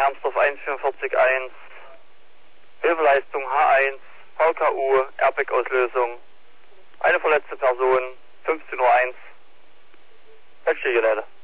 Hermsdorf 144.1. Hilfeleistung H1, VKU, Airbag-Auslösung. Eine verletzte Person, 15:01 Uhr. Wechselgeräte.